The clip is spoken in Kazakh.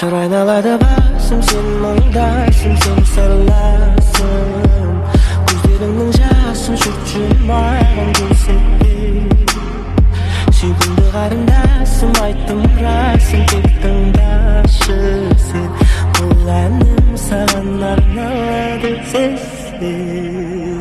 Шыр айналады басым, сен мұңдайсың, сен сырласың. Көздеріңнің жасын шүртшін маған көрсетпей. Сүйкімді қарындасым, айттым расың, тек тыңдашы сен. Бұл әнім саған арналады, сен